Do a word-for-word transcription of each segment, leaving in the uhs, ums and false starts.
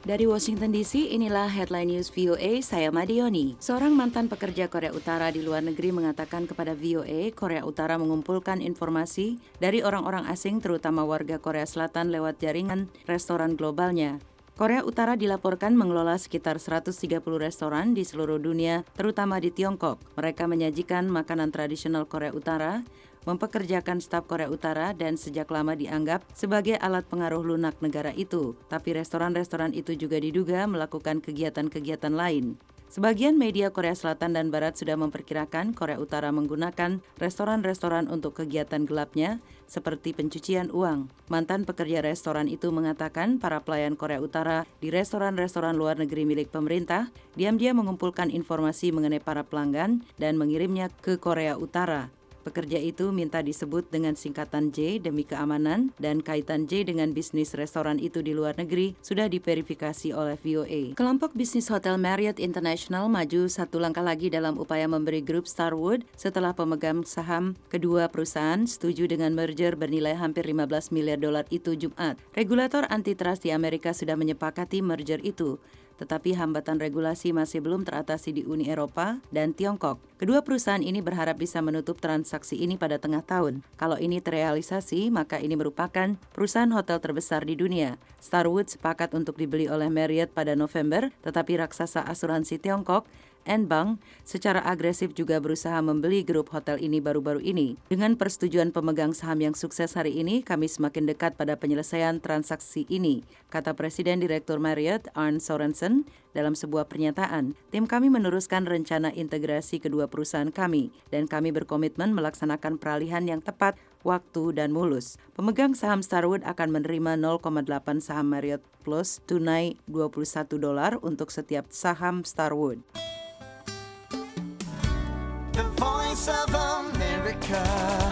Dari Washington D C, inilah Headline News V O A, saya Madioni. Seorang mantan pekerja Korea Utara di luar negeri mengatakan kepada V O A, Korea Utara mengumpulkan informasi dari orang-orang asing terutama warga Korea Selatan lewat jaringan restoran globalnya. Korea Utara dilaporkan mengelola sekitar seratus tiga puluh restoran di seluruh dunia, terutama di Tiongkok. Mereka menyajikan makanan tradisional Korea Utara, mempekerjakan staf Korea Utara dan sejak lama dianggap sebagai alat pengaruh lunak negara itu. Tapi restoran-restoran itu juga diduga melakukan kegiatan-kegiatan lain. Sebagian media Korea Selatan dan Barat sudah memperkirakan Korea Utara menggunakan restoran-restoran untuk kegiatan gelapnya seperti pencucian uang. Mantan pekerja restoran itu mengatakan para pelayan Korea Utara di restoran-restoran luar negeri milik pemerintah diam-diam mengumpulkan informasi mengenai para pelanggan dan mengirimnya ke Korea Utara. Pekerja itu minta disebut dengan singkatan J demi keamanan dan kaitan J dengan bisnis restoran itu di luar negeri sudah diverifikasi oleh V O A. Kelompok bisnis hotel Marriott International maju satu langkah lagi dalam upaya memberi grup Starwood setelah pemegang saham kedua perusahaan setuju dengan merger bernilai hampir lima belas miliar dolar itu Jumat. Regulator antitrust di Amerika sudah menyepakati merger itu, tetapi hambatan regulasi masih belum teratasi di Uni Eropa dan Tiongkok. Kedua perusahaan ini berharap bisa menutup transaksi ini pada tengah tahun. Kalau ini terrealisasi, maka ini merupakan perusahaan hotel terbesar di dunia. Starwood sepakat untuk dibeli oleh Marriott pada November, tetapi raksasa asuransi Tiongkok, Anbang, secara agresif juga berusaha membeli grup hotel ini baru-baru ini. Dengan persetujuan pemegang saham yang sukses hari ini, kami semakin dekat pada penyelesaian transaksi ini, kata Presiden Direktur Marriott, Arne Sorensen, dalam sebuah pernyataan. Tim kami meneruskan rencana integrasi kedua perusahaan kami, dan kami berkomitmen melaksanakan peralihan yang tepat, waktu, dan mulus. Pemegang saham Starwood akan menerima nol koma delapan saham Marriott Plus tunai dua puluh satu dolar untuk setiap saham Starwood. The Voice of America.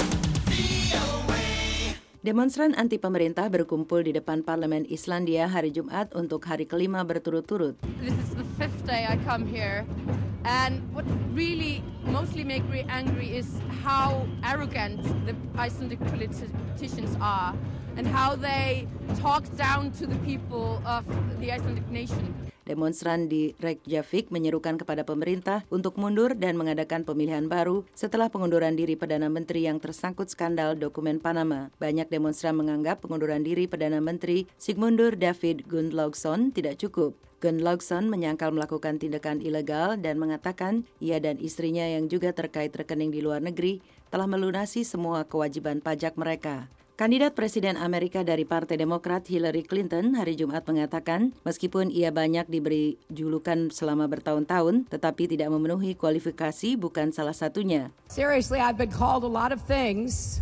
Demonstran anti pemerintah berkumpul di depan Parlemen Islandia hari Jumat untuk hari kelima berturut-turut. This is the fifth day I come here, and what really mostly make me angry is how arrogant the Icelandic politicians are and how they talk down to the people of the Icelandic nation. Demonstran di Reykjavik menyerukan kepada pemerintah untuk mundur dan mengadakan pemilihan baru setelah pengunduran diri Perdana Menteri yang tersangkut skandal dokumen Panama. Banyak demonstran menganggap pengunduran diri Perdana Menteri Sigmundur David Gunnlaugsson tidak cukup. Gunnlaugsson menyangkal melakukan tindakan ilegal dan mengatakan ia dan istrinya yang juga terkait rekening di luar negeri telah melunasi semua kewajiban pajak mereka. Kandidat Presiden Amerika dari Partai Demokrat Hillary Clinton hari Jumat mengatakan meskipun ia banyak diberi julukan selama bertahun-tahun tetapi tidak memenuhi kualifikasi bukan salah satunya. Seriously, I've been called a lot of things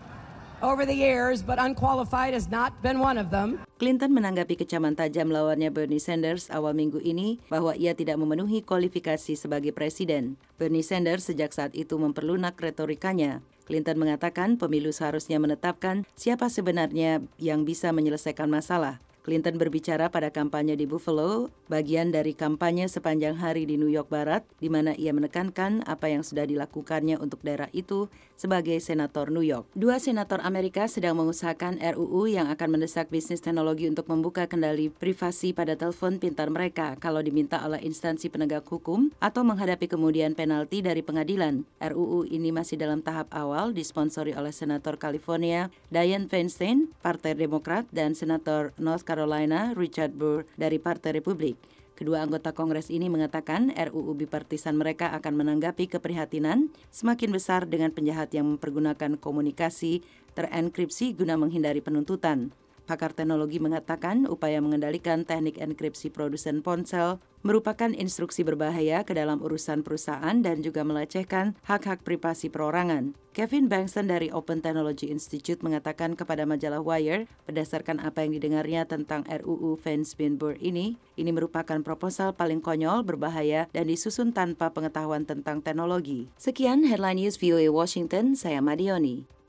over the years, but unqualified has not been one of them. Clinton menanggapi kecaman tajam lawannya Bernie Sanders awal minggu ini bahwa ia tidak memenuhi kualifikasi sebagai presiden. Bernie Sanders sejak saat itu memperlunak retorikanya. Clinton mengatakan pemilu seharusnya menetapkan siapa sebenarnya yang bisa menyelesaikan masalah. Clinton berbicara pada kampanye di Buffalo, bagian dari kampanye sepanjang hari di New York Barat, di mana ia menekankan apa yang sudah dilakukannya untuk daerah itu sebagai senator New York. Dua senator Amerika sedang mengusahakan R U U yang akan mendesak bisnis teknologi untuk membuka kendali privasi pada telepon pintar mereka kalau diminta oleh instansi penegak hukum atau menghadapi kemudian penalti dari pengadilan. R U U ini masih dalam tahap awal disponsori oleh Senator California Dianne Feinstein, Partai Demokrat, dan Senator North Carolina Richard Burr dari Partai Republik. Kedua anggota Kongres ini mengatakan R U U bipartisan mereka akan menanggapi keprihatinan semakin besar dengan penjahat yang mempergunakan komunikasi terenkripsi guna menghindari penuntutan. Pakar teknologi mengatakan upaya mengendalikan teknik enkripsi produsen ponsel merupakan instruksi berbahaya ke dalam urusan perusahaan dan juga melecehkan hak-hak privasi perorangan. Kevin Bankston dari Open Technology Institute mengatakan kepada majalah Wire, berdasarkan apa yang didengarnya tentang R U U Feinstein-Burr ini, ini merupakan proposal paling konyol, berbahaya, dan disusun tanpa pengetahuan tentang teknologi. Sekian Headline News V O A Washington, saya Madioni.